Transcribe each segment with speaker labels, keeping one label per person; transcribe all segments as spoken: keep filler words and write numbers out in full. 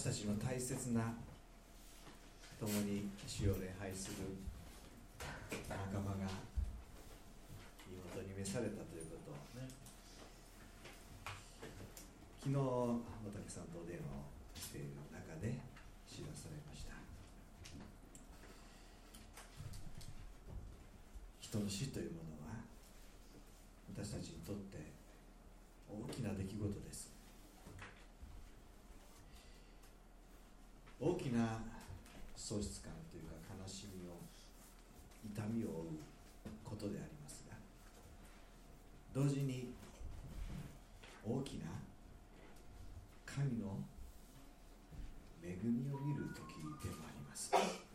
Speaker 1: 私たちの大切な共に主を礼拝する仲間が見事に召されたということをね、昨日大竹さんとお電話をしている中で知らされました。人の死というものは私たちにとって大きな出来事です。大きな喪失感というか悲しみを痛みを負うことでありますが、同時に大きな神の恵みを見る時でもあります。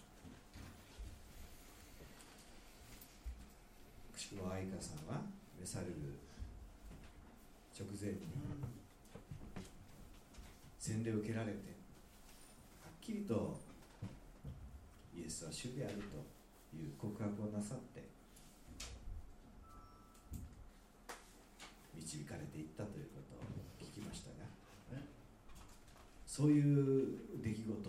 Speaker 1: くしくも愛花さんは召される直前に洗礼を受けられて、はっきりとイエスは主であるという告白をなさって導かれていったということを聞きましたが、そういう出来事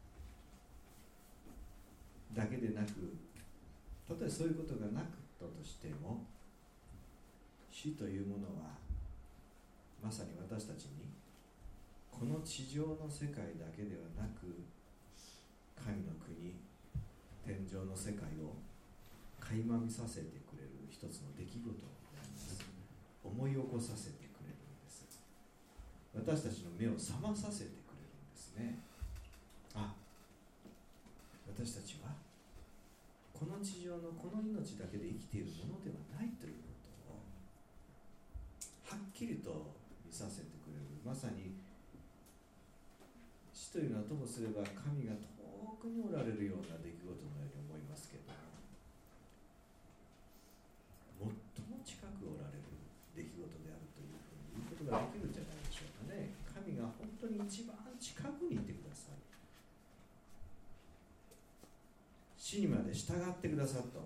Speaker 1: だけでなく、たとえそういうことがなかったとしても、死というものはまさに私たちにこの地上の世界だけではなく、神の国、天上の世界を垣間見させてくれる一つの出来事になります。思い起こさせてくれるんです。私たちの目を覚まさせてくれるんですね。あ、私たちはこの地上のこの命だけで生きているものではないということをはっきりと見させてくれる。まさに死というのはともすれば神が遠くにおられるような出来事のように思いますけど、最も近くおられる出来事であるというふうに言うことができるんじゃないでしょうかね。神が本当に一番近くにいてくださる、死にまで従ってくださったお方、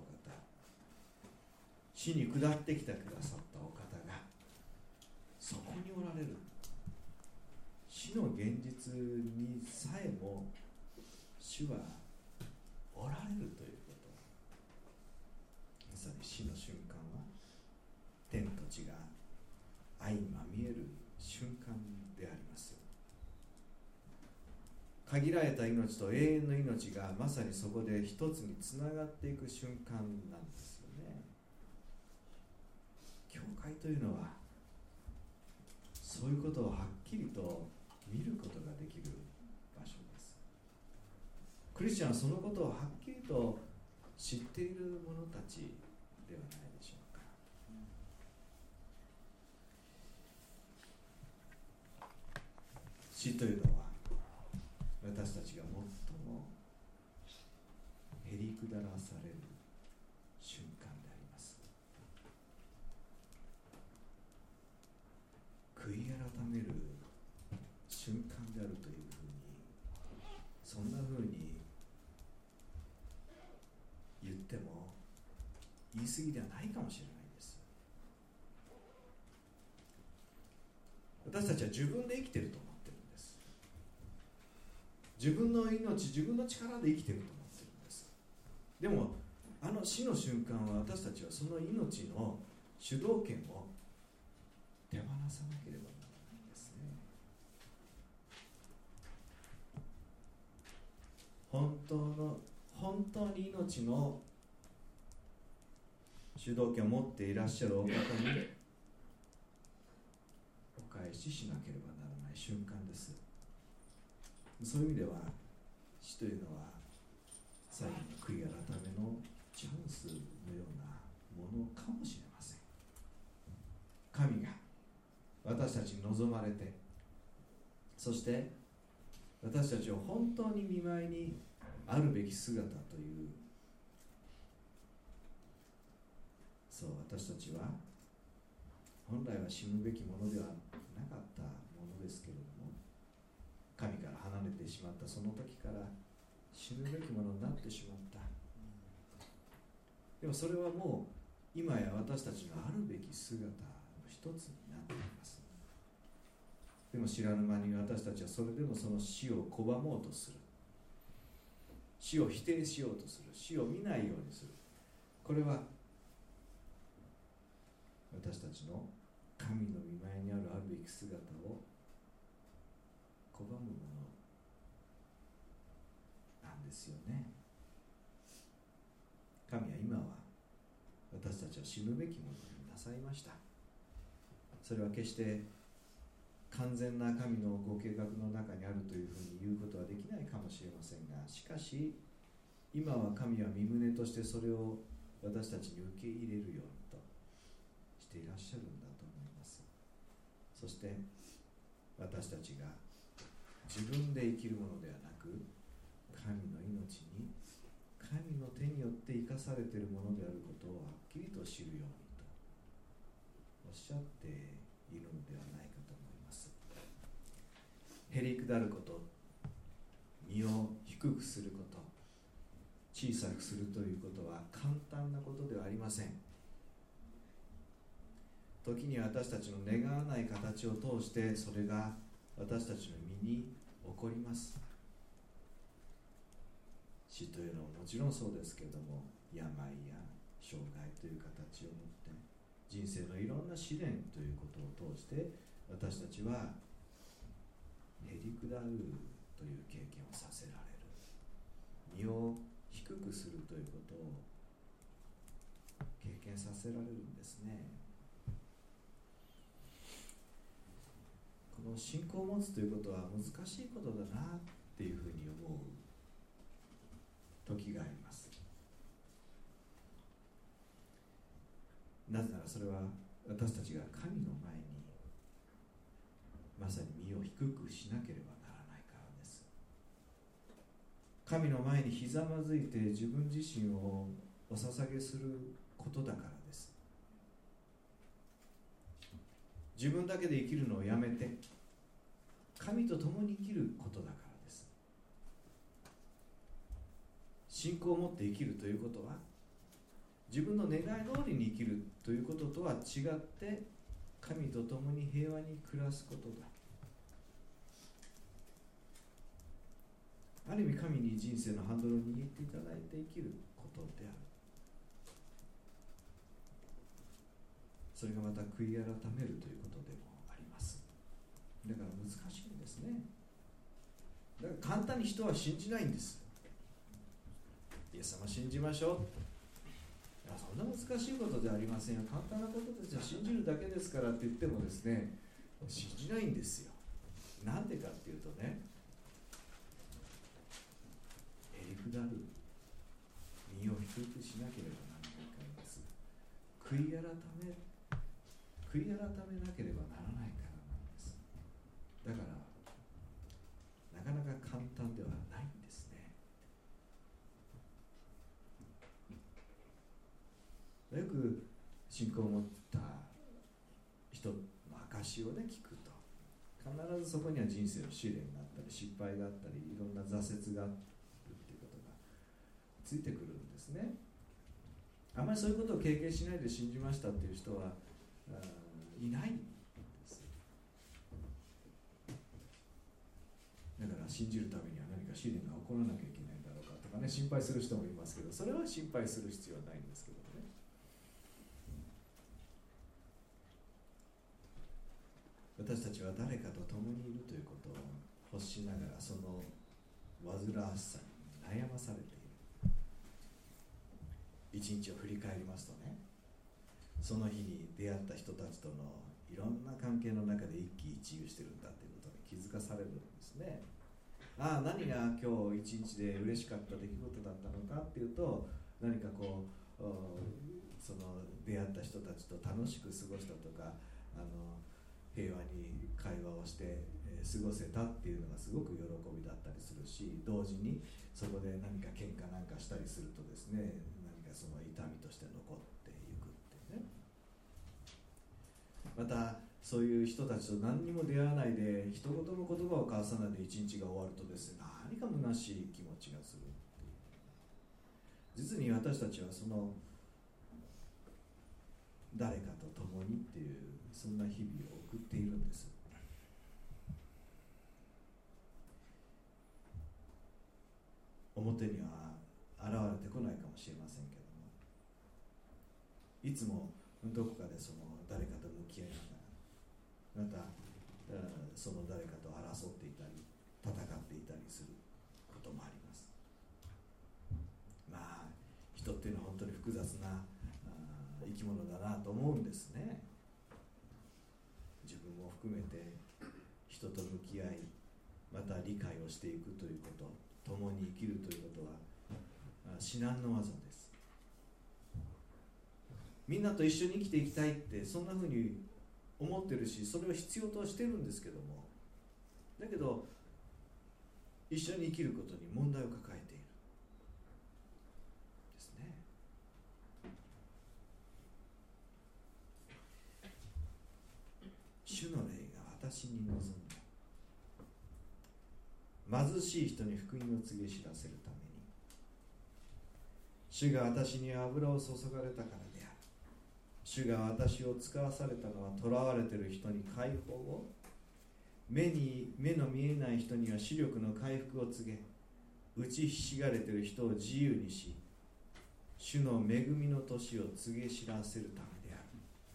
Speaker 1: 死に下ってきてくださったお方がそこにおられる。死の現実にさえも主はおられるということ。まさに死の瞬間は天と地が相まみえる瞬間であります。限られた命と永遠の命がまさにそこで一つにつながっていく瞬間なんですよね。教会というのはそういうことをはっきりと見ることができる場所です。クリスチャンはそのことをはっきりと知っている者たちではないでしょうか。死というのは私たちが最もへりくだらされる瞬間であります。悔い改める瞬間であるというふうに、そんなふうに言っても言い過ぎではないかもしれないです。私たちは自分で生きていると思っているんです。自分の命、自分の力で生きていると思っているんです。でもあの死の瞬間は私たちはその命の主導権を手放さなければならないんですね。本当の本当に命の主導権を持っていらっしゃるお方にお返ししなければならない瞬間です。そういう意味では死というのは最後の悔い改めのチャンスのようなものかもしれません。神が私たちに望まれて、そして私たちを本当に見舞いにあるべき姿という、そう私たちは本来は死ぬべきものではなかったものですけれども、神から離れてしまったその時から死ぬべきものになってしまった。でもそれはもう今や私たちのあるべき姿の一つになっています。 でも知らぬ間に私たちはそれでもその死を拒もうとする、死を否定しようとする、死を見ないようにする。これは私たちの神の御前にあるあるべき姿を拒むものなんですよね。神は今は私たちを死ぬべきものになさいました。それは決して完全な神のご計画の中にあるというふうに言うことはできないかもしれませんが、しかし今は神は身旨としてそれを私たちに受け入れるようにとしていらっしゃるんだと思います。そして私たちが自分で生きるものではなく、神の命に神の手によって生かされているものであることをはっきりと知るようにとおっしゃっているのではないかと思います。へりくだること、身を低くすること、小さくするということは簡単なことではありません。時に私たちの願わない形を通してそれが私たちの身に起こります。死というのはもちろんそうですけれども、病や障害という形を持って人生のいろんな試練ということを通して私たちはへりくだるという経験をさせられる、身を低くするということを経験させられるんですね。この信仰を持つということは難しいことだなっていうふうに思う時があります。なぜならそれは私たちが神の前にまさに身を低くしなければならないからです。神の前にひざまずいて自分自身をお捧げすることだからです。自分だけで生きるのをやめて神と共に生きることだからです。信仰を持って生きるということは自分の願い通りに生きるということとは違って神と共に平和に暮らすことだ。ある意味神に人生のハンドルを握っていただいて生きることである。それがまた悔い改めるということでもあります。だから難しいんですね。だから簡単に人は信じないんです。イエス様信じましょう。いやそんな難しいことではありませんよ、簡単なことですよ、信じるだけですからって言ってもですね、信じないんですよ。なんでかっていうとね、へりくだる、身を低くしなければならないからです。悔い改め悔い改めなければならないからなんです。だからなかなか簡単ではないんですね。よく信仰を持った人の証をね聞くと、必ずそこには人生の試練があったり失敗があったりいろんな挫折があるっていうことがついてくるんですね。あまりそういうことを経験しないで信じましたっていう人はいないんです。だから信じるためには何か試練が起こらなきゃいけないんだろうかとかね、心配する人もいますけど、それは心配する必要はないんですけどね。私たちは誰かと共にいるということを欲しながらその煩わしさに悩まされている。一日を振り返りますとね、その日に出会った人たちとのいろんな関係の中で一喜一憂してるんだということに気づかされるんですね。ああ、何が今日一日で嬉しかった出来事だったのかっていうと、何かこうその出会った人たちと楽しく過ごしたとか、あの平和に会話をして、えー、過ごせたっていうのがすごく喜びだったりするし、同時にそこで何か喧嘩なんかしたりするとですね、何かその痛みとして残っていくっていうね。またそういう人たちと何にも出会わないで一言も言葉を交わさないで一日が終わるとですね、何か虚しい気持ちがするっていう。実に私たちはその誰かと共にっていうそんな日々を送っているんです。 表には現れてこないかもしれませんけども、いつもどこかでその誰かと向き合いながら、またその誰かと争っていたり戦っていたりすることもあります。まあ人っていうのは本当に複雑な生き物だなと思うんですね。自分も含めて人と向き合い、また理解をしていくということ、共に生きるということは至難の業です。みんなと一緒に生きていきたいってそんなふうに思ってるし、それを必要としてるんですけども、だけど一緒に生きることに問題を抱えているですね。主の霊が私に望んだ、貧しい人に福音を告げ知らせるために、主が私に油を注がれたからである。主が私を使わされたのは、囚われている人に解放を、目に目の見えない人には視力の回復を告げ、打ちひしがれている人を自由にし、主の恵みの年を告げ知らせるためである。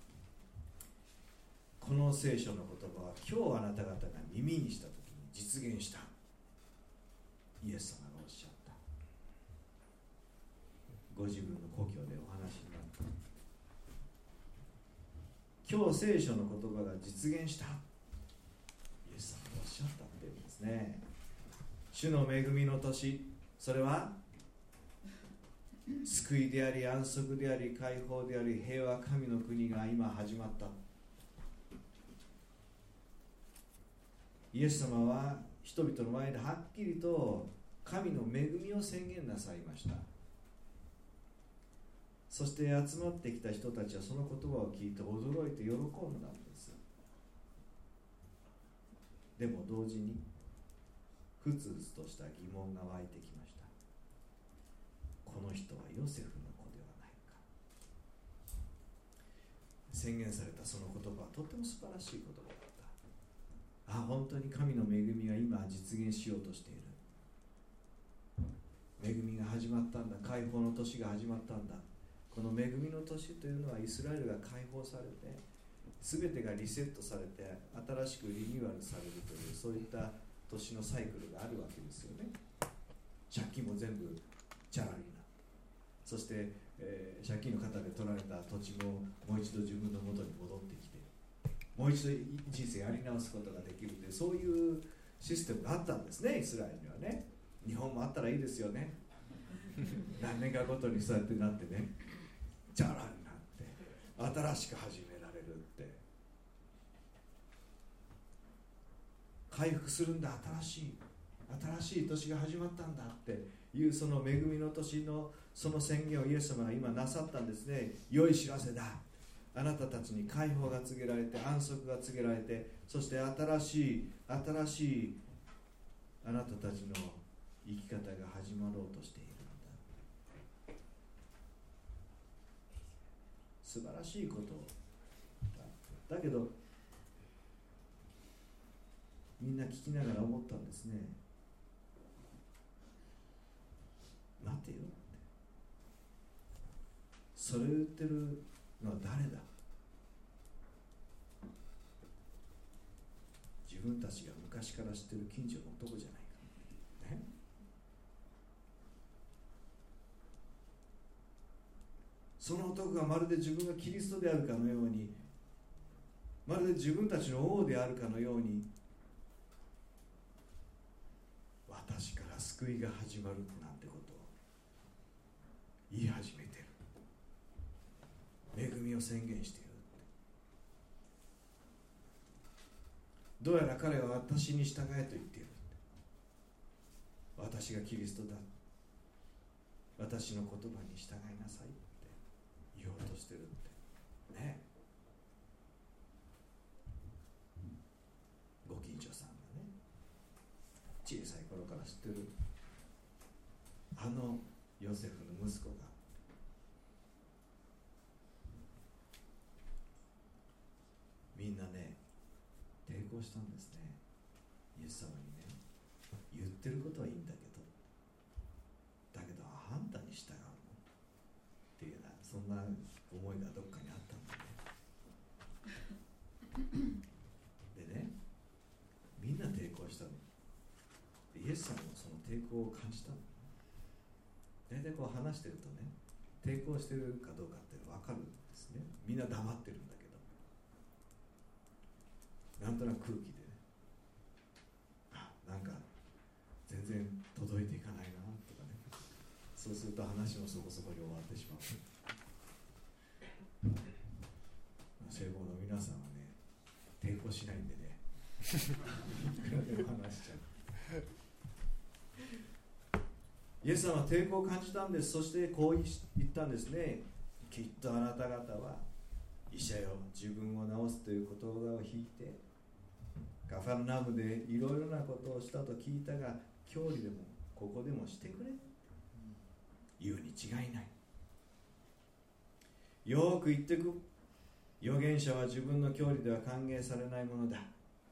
Speaker 1: この聖書の言葉は今日あなた方が耳にしたときに実現した。イエス様がおっしゃった。ご自分の故郷でお話になった。今日聖書の言葉が実現した。イエス様がおっしゃったっていうんですね。主の恵みの年、それは救いであり安息であり解放であり平和、神の国が今始まった。イエス様は人々の前ではっきりと神の恵みを宣言なさいました。そして集まってきた人たちはその言葉を聞いて驚いて喜んだんです。でも同時にふつふつとした疑問が湧いてきました。この人はヨセフの子ではないか。宣言されたその言葉はとても素晴らしい言葉だった。あ、本当に神の恵みが今実現しようとしている。恵みが始まったんだ。解放の年が始まったんだ。この恵みの年というのはイスラエルが解放されて、全てがリセットされて新しくリニューアルされるという、そういった年のサイクルがあるわけですよね。借金も全部チャラになって、そして、えー、借金の方で取られた土地ももう一度自分の元に戻ってきて、もう一度人生やり直すことができるという、そういうシステムがあったんですね、イスラエルにはね。日本もあったらいいですよね。何年かごとにそうやってなってね、チャラになって新しく始められるって、回復するんだ、新しい新しい年が始まったんだっていう、その恵みの年のその宣言をイエス様が今なさったんですね。良い知らせだ。あなたたちに解放が告げられて、安息が告げられて、そして新しい新しいあなたたちの生き方が始まろうとしているんだ。素晴らしいことだ。だけどみんな聞きながら思ったんですね。待てよって、それを言ってるのは誰だ。自分たちが昔から知ってる近所の男じゃないか、ね、その男がまるで自分がキリストであるかのように、まるで自分たちの王であるかのように、私から救いが始まるなんてことを言い始めている。恵みを宣言している。どうやら彼は私に従えと言っている。私がキリストだ、私の言葉に従いなさいって言おうとしてるってね。ご近所さんがね、小さい頃から知ってるあのヨセフの息子がみんなね抵抗したんですね。イエス様にね、言ってることはいいんだけど、 んな思いがどっかにあったんだねでね、みんな抵抗したの。イエス様もその抵抗を感じたの。大体こう話してるとね、抵抗してるかどうかって分かるんですね。みんな黙ってるんだけど、なんとなく空気でね、あ、なんか全然届いていかないなとかね、そうすると話もそこそこに終わってしまう。聖母の皆さんはね、抵抗しないんでねいくらでも話しちゃう。イエス様は抵抗を感じたんです。そしてこう言ったんですね。きっとあなた方は医者よ、自分を治すという言葉を引いてカファルナムでいろいろなことをしたと聞いたが、教理でもここでもしてくれ言うに違いない。よく言ってく。預言者は自分の教理では歓迎されないものだ。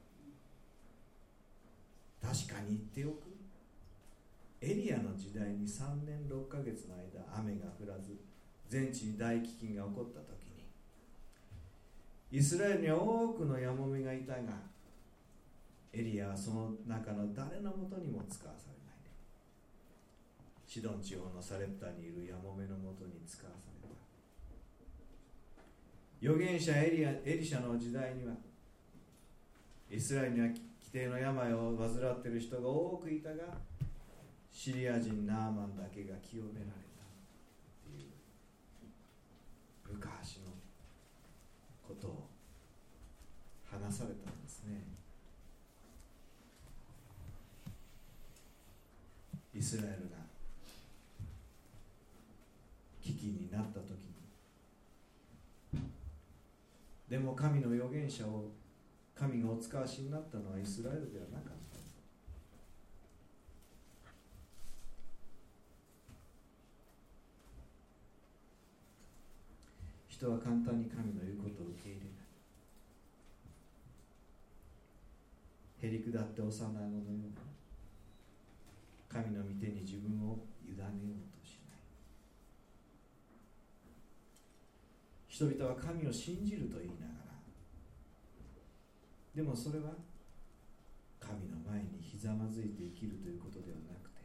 Speaker 1: 確かに言っておく。エリアの時代にさんねんろっかげつの間雨が降らず、全地に大飢饉が起こった時に、イスラエルには多くのヤモメがいたが、エリアはその中の誰のもとにも使わされないで、シドン地方のサレプタにいるヤモメのもとに使わされた。預言者エリア、エリシャの時代には、イスラエルには規定の病を患っている人が多くいたが、シリア人ナーマンだけが清められたという昔のことを話されたんですね。イスラエルが危機になった時に、でも神の預言者を神がお使わしになったのはイスラエルではなかった。人は簡単に神の言うことを受け入れない。へりくだって幼い者のように神の御手に自分を委ねようとしない。人々は神を信じると言いながら、でもそれは神の前にひざまずいて生きるということではなくて、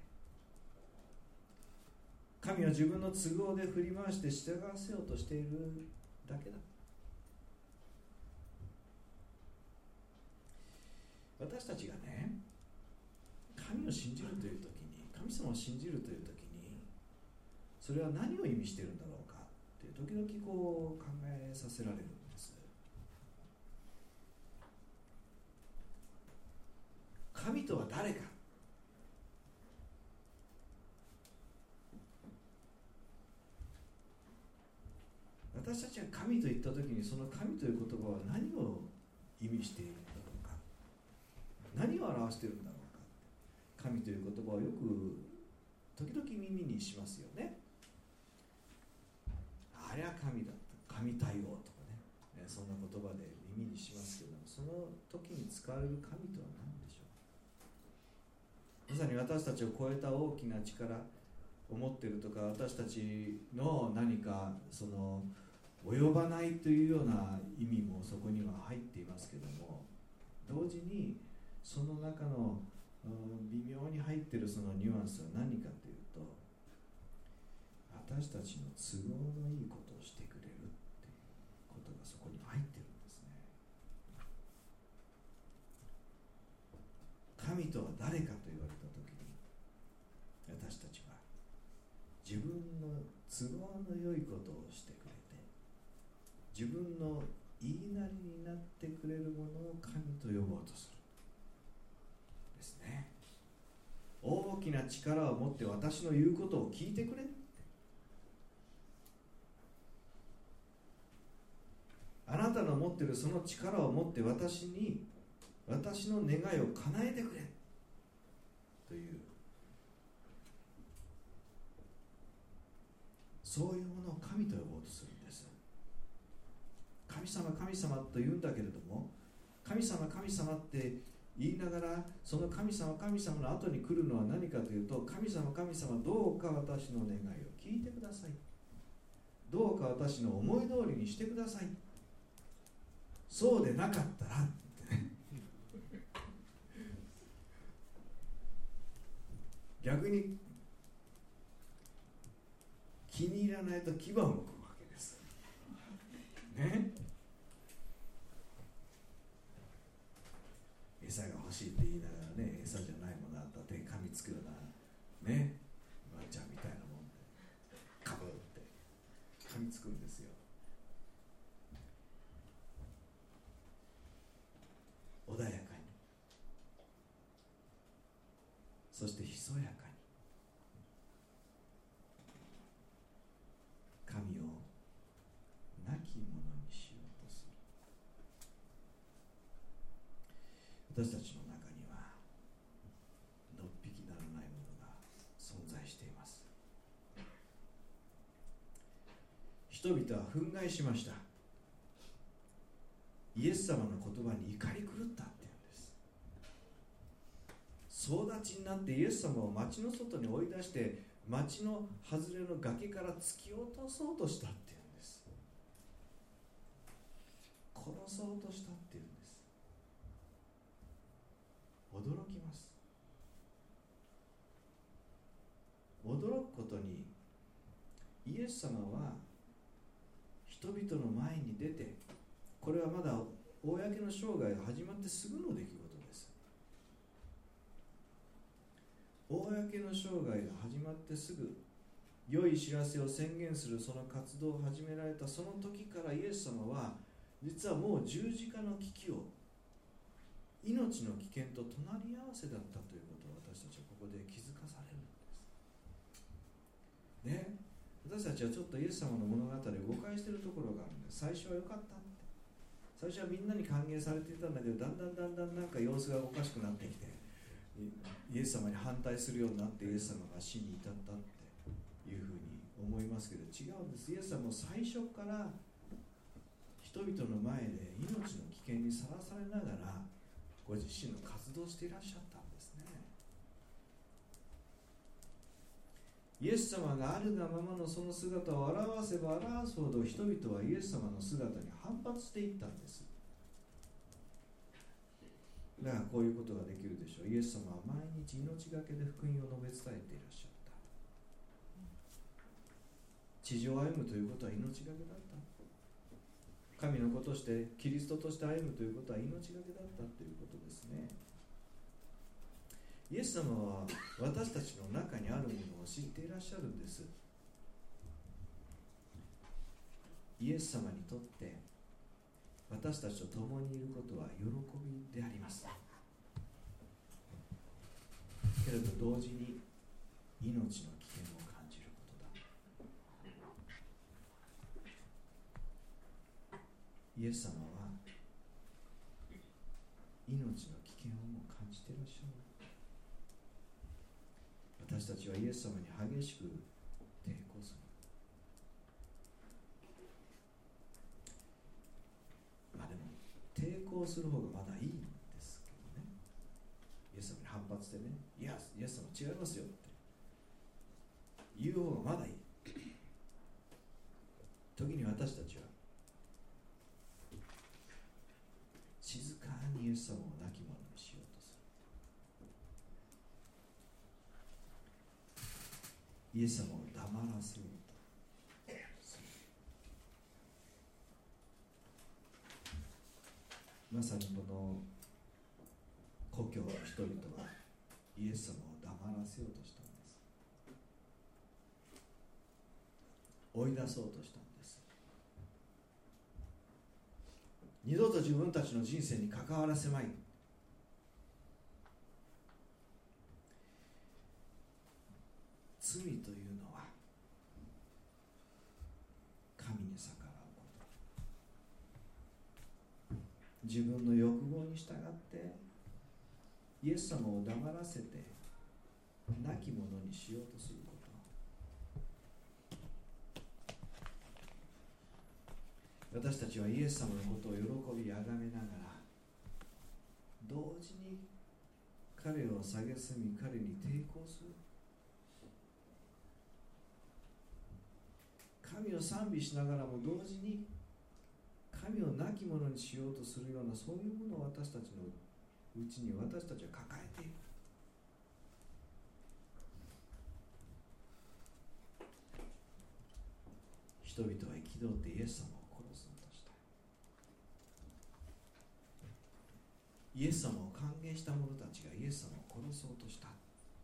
Speaker 1: 神を自分の都合で振り回して従わせようとしているだけだ。私たちがね、神を信じるというときに、神様を信じるというときに、それは何を意味しているんだろうかって時々こう考えさせられるんです。神とは誰か。私たちが神と言ったときに、その神という言葉は何を意味しているんだろうか、何を表しているんだろうか。神という言葉をよく時々耳にしますよね。あれは神だった、神対応とかね、そんな言葉で耳にしますけども、その時に使われる神とは何でしょう。まさに私たちを超えた大きな力を持っているとか、私たちの何かその及ばないというような意味もそこには入っていますけども、同時にその中の微妙に入っているそのニュアンスは何かというと、私たちの都合のいいことをしてくれるっていうことがそこに入っているんですね。神とは誰かと言われたときに、私たちは自分の都合の良いことをしてくれて、自分の言いなりになってくれるものを神と呼ぼうとするですね。大きな力を持って私の言うことを聞いてくれ、あなたの持っているその力を持って私に私の願いを叶えてくれという、そういうものを神と呼ぼうとするんです。神様神様と言うんだけれども、神様神様って言いながら、その神様神様の後に来るのは何かというと、神様神様どうか私の願いを聞いてください、 どうか私の思い通りにしてください。そうでなかったらってね逆に気に入らないと牙を向くわけですね。餌が欲しいって言いながらね、餌じゃないものあったら手噛みつくようなね、ワンちゃんみたいなもんでカブって噛みつくんですよ。穏やかに、そしてひそやかに神を亡き者にしようとする。私たちの中にはのっぴきならないものが存在しています。人々は憤慨しました。イエス様の言葉に怒り狂ったっていうんです。総立ちになってイエス様を町の外に追い出して町の外れの崖から突き落とそうとしたっていうんです。殺そうとしたっていうんです。驚きます。驚くことに、イエス様は人々の前に出て、これはまだ公の生涯が始まってすぐの出来事です。公の生涯が始まってすぐ、良い知らせを宣言するその活動を始められたその時からイエス様は実はもう十字架の危機を、命の危険と隣り合わせだったということを私たちはここで気づかされるんですね。私たちはちょっとイエス様の物語を誤解しているところがあるんです。最初は良かったって、最初はみんなに歓迎されていたんだけど、だんだんだんだんなんか様子がおかしくなってきて、イエス様に反対するようになってイエス様が死に至ったっていうふうに思いますけど、違うんです。イエス様も最初から人々の前で命の危険にさらされながらご自身の活動をしていらっしゃったんですね。イエス様があるがままのその姿を表せば表すほど人々はイエス様の姿に反発していったんです。だからこういうことができるでしょう。イエス様は毎日命がけで福音を述べ伝えていらっしゃった。地上を歩むということは命がけだった。神の子としてキリストとして歩むということは命がけだったということですね。イエス様は私たちの中にあるものを知っていらっしゃるんです。イエス様にとって私たちと共にいることは喜びであります。けれど同時に命の危険を感じることだ。イエス様は命の危険をも感じていらっしゃる。私たちはイエス様に激しく抵抗する。まあでも抵抗する方がまだいいんですけどね。イエス様に反発してね、いや、イエス様違いますよって言う方がまだいい。時に私たちは静かにイエス様を亡き者にしようとする。イエス様を黙らせようとする。まさにこの故郷の人々はイエス様を黙らせようとしたんです。追い出そうとしたんです。二度と自分たちの人生に関わらせまい。罪というのは神に逆らうこと。自分の欲望に従ってイエス様を黙らせて亡き者にしようとすること。私たちはイエス様のことを喜び崇めながら、同時に彼を蔑み彼に抵抗する。 神を賛美しながらも同時に神を亡き者にしようとするような、そういうものを私たちのうちに私たちは抱えている。人々は憤ってイエス様を殺そうとした。イエス様を歓迎した者たちがイエス様を殺そうとした。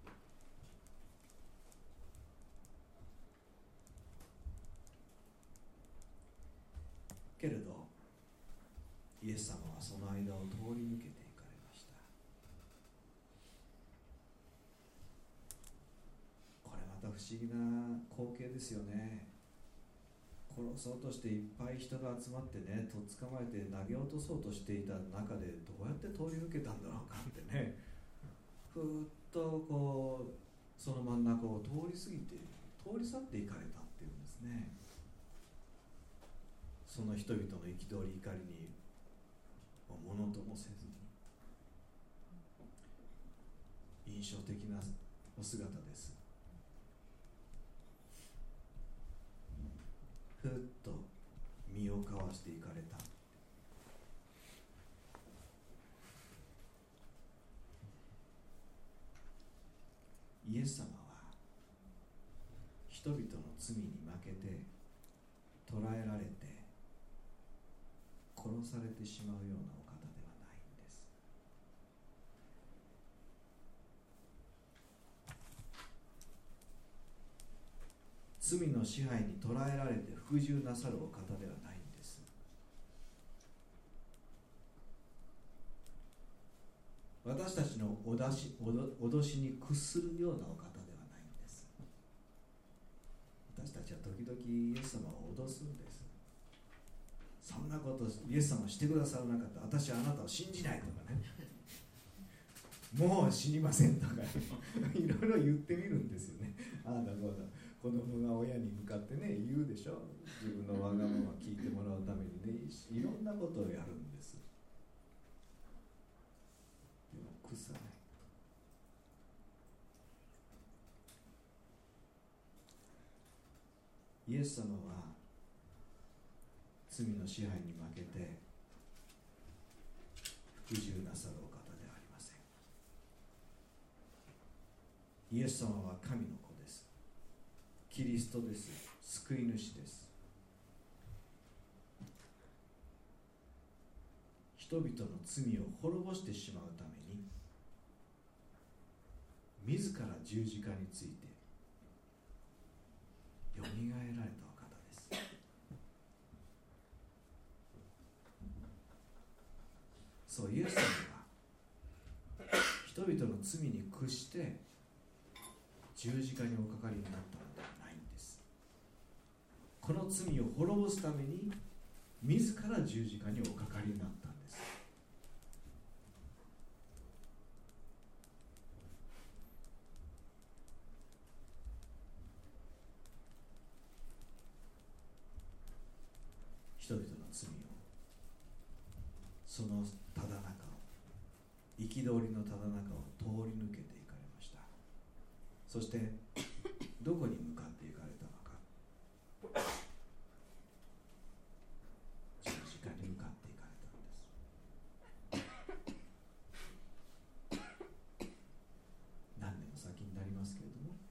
Speaker 1: けれどイエス様はその間を通り抜けていかれました。これまた不思議な光景ですよね。殺そうとしていっぱい人が集まってね、とっ捕まえて投げ落とそうとしていた中でどうやって通り抜けたんだろうかってね、ふーっとこうその真ん中を通り過ぎて通り去っていかれたっていうんですね。その人々の憤り怒りにものともせずに、印象的なお姿です。ふっと身をかわしていかれた。イエス様は人々の罪に負けて捕らえられて殺されてしまうようなお方ではないんです。罪の支配に捕らえられて服従なさるお方ではないんです。私たちの脅し、脅しに屈するようなお方ではないんです。私たちは時々イエス様を脅すんです。そんなことイエス様してくださらなかったら私はあなたを信じないとかねもう死にませんとかいろいろ言ってみるんですよね。ああだこうだ、子供が親に向かってね言うでしょ。自分のわがまま聞いてもらうためにね、いろんなことをやるんです。でも屈さない。イエス様は罪の支配に負けて服従なさるお方ではありません。イエス様は神の子です。キリストです。救い主です。人々の罪を滅ぼしてしまうために自ら十字架についてよみがえられたお方です。そう、イエス様は人々の罪に屈して十字架におかかりになったのではないんです。この罪を滅ぼすために自ら十字架におかかりになったんです。人々の罪を、そのただ中を、憤りのただ中を通り抜けていかれました。そしてどこに向かっていかれたのか。十字架に向かっていかれたんです。何年も先になりますけれども、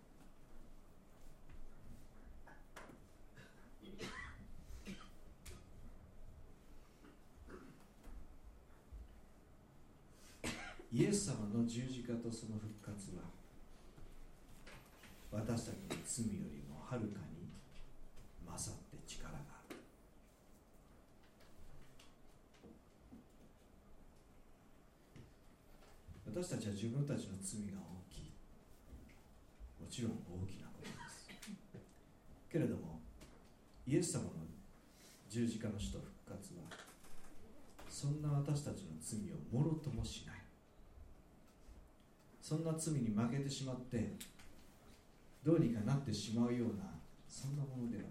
Speaker 1: イエス様の十字架とその復活は私たちの罪よりもはるかに勝って力がある。私たちは自分たちの罪が大きい、もちろん大きなことです。けれどもイエス様の十字架の死と復活はそんな私たちの罪をもろともしない。そんな罪に負けてしまってどうにかなってしまうような、そんなものではない。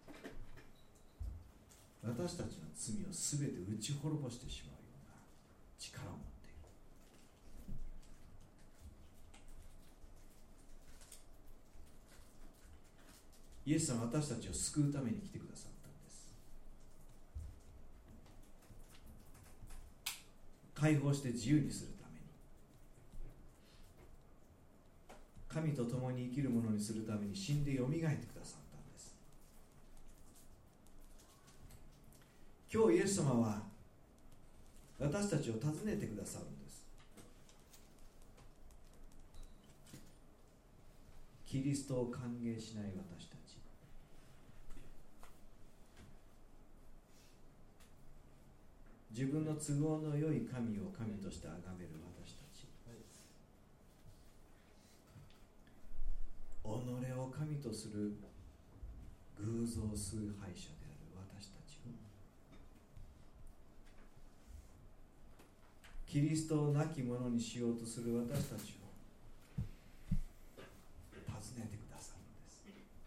Speaker 1: 私たちの罪をすべて打ち滅ぼしてしまうような力を持っている。 イエス様は私たちを救うために来てくださったんです。解放して自由にするために、神と共に生きるものにするために死んでよみがえってくださったんです。今日イエス様は私たちを訪ねてくださるんです。キリストを歓迎しない私たち、自分の都合の良い神を神として崇める私たち、己を神とする偶像崇拝者である私たちを、キリストを亡き者にしようとする私たちを訪ねてくださるんです。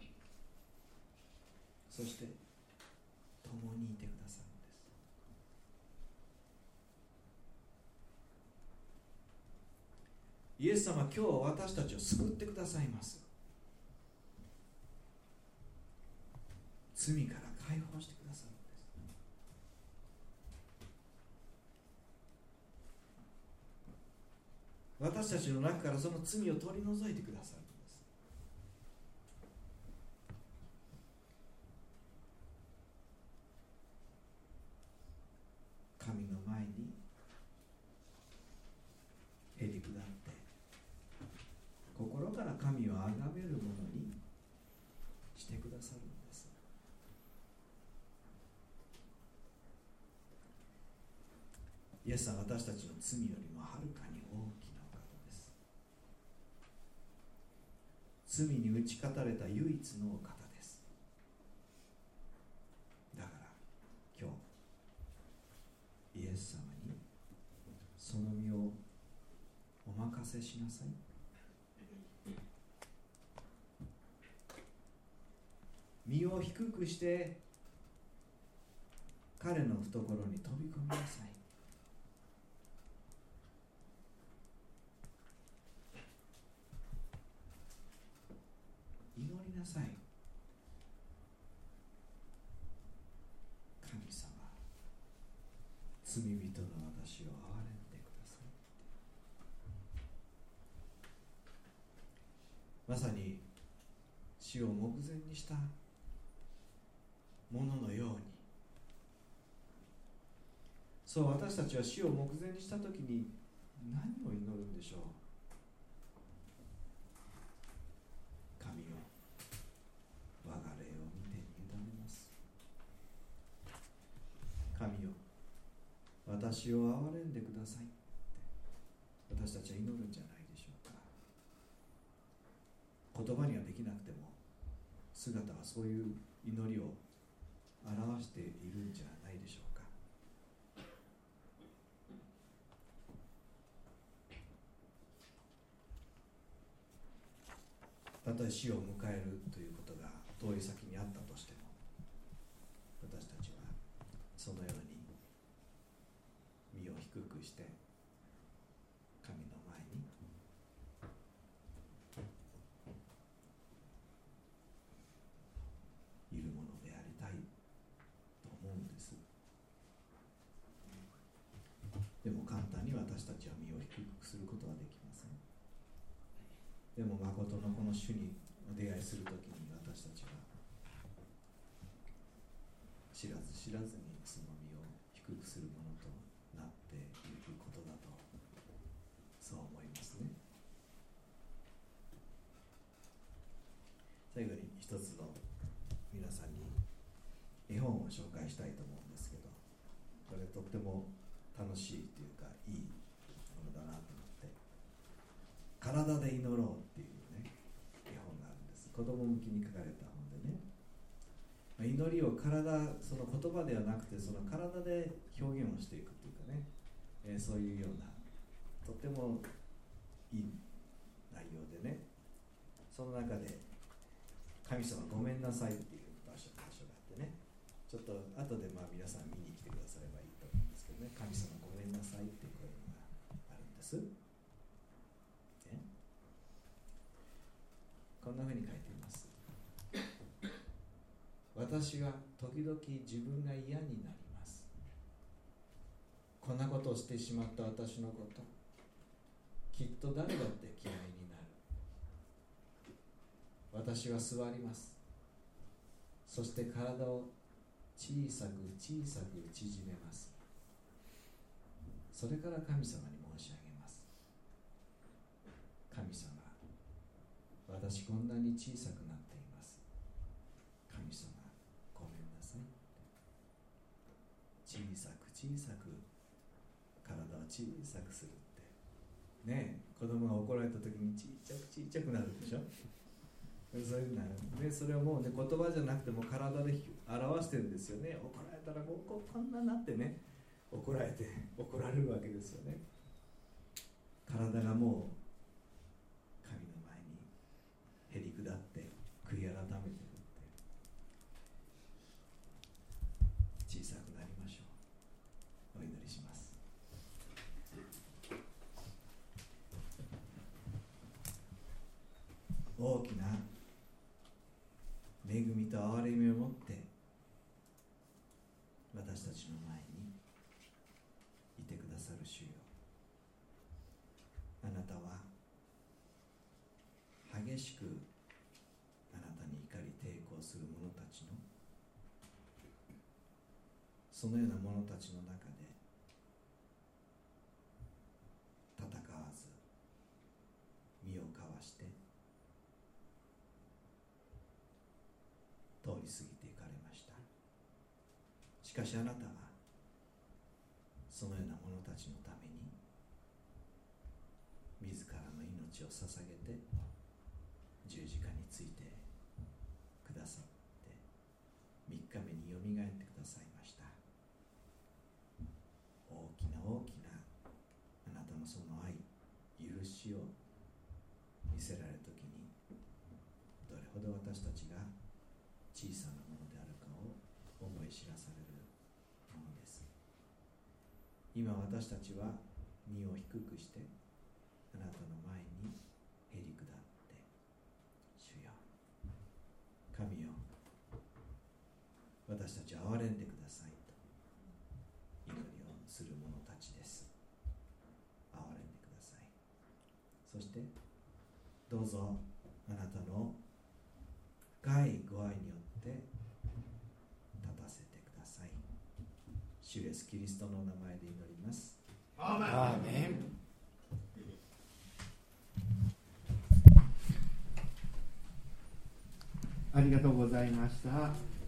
Speaker 1: そして共にいてくださるんです。イエス様は今日私たちを救ってくださいます。罪から解放してくださるんです。私たちの中からその罪を取り除いてくださるんです。神の前にへり下って心から神を崇めるものにしてくださるんです。イエスは私たちの罪よりもはるかに大きなお方です。罪に打ち勝たれた唯一のお方です。だから今日イエス様にその身をお任せしなさい。身を低くして彼の懐に飛び込みなさい。祈りなさい。神様、罪人の私を憐れんでください。まさに死を目前にしたもののように、そう私たちは死を目前にしたときに何を祈るんでしょう。神よ、我が霊を見てに委ねます。神よ、私を憐れんでくださいって私たちは祈るんじゃないでしょうか。言葉にはできなくても姿はそういう祈りを表しているんじゃないでしょうか。たとえ死を迎えるということが遠い先にあったとしても、私たちはそのように身を低くして神の前にいるものでありたいと思うんです。でも簡単に私たちは身を低くすることはできません。でも誠のこの主にお出会いするときに私たちは知らず知らずにその身を低くするものとなっていくことだと、そう思いますね。最後に一つの皆さんに絵本を紹介したいと思うんですけど、これとっても楽しいというかいいものだなと思って、体で祈ろうっていうね絵本があるんです。子供向きに書かれた本でね、祈りを体、その言葉ではなくてその体で表現をしていくというかね、えー、そういうようなとってもいい内容でね、その中で神様ごめんなさいっていう場所、場所があってね、ちょっと後でまあ皆さん見に来てくださればいいと思うんですけどね、神様ごめんなさいっていうこういうのがあるんです、ね、こんなふうに書いています。 私が時々自分が嫌になります。こんなことをしてしまった私のこと、きっと誰だって嫌いになる。私は座ります。そして体を小さく小さく縮めます。それから神様に申し上げます。神様、私こんなに小さくなっています。神様、ごめんなさい。小さく小さく体を小さくするってねえ、子供が怒られた時にちっちゃくちっちゃくなるでしょ。そういうので、それをもうね、言葉じゃなくても体で表してるんですよね。怒られたらこうこうこんななってね、怒られて怒られるわけですよね。体がもう神の前にへり下って悔い改めてるって、小さくなりましょう。お祈りします。大きな恵みと憐れみを持って私たちの前にいてくださる主よ、あなたは激しくあなたに怒り抵抗する者たちのそのような者たちの中で戦わず身をかわして通り過ぎていかれました。しかしあなたはそのような者たちのために自らの命を捧げて十字架についてくださって、三日目によみがえってくださいました。大きな大きなあなたのその愛、許しを見せられるときに、どれほど私たちが小さなものであるかを思い知らされるものです。今私たちは身を低くしてあなたの前にへり下って、主よ、神よ、私たちを憐れんでくださいと祈りをする者たちです。憐れんでください。そしてどうぞあなたの深いご愛によって立たせてください。主イエスキリストの名前で祈ります。
Speaker 2: アーメン。ありがとうございました。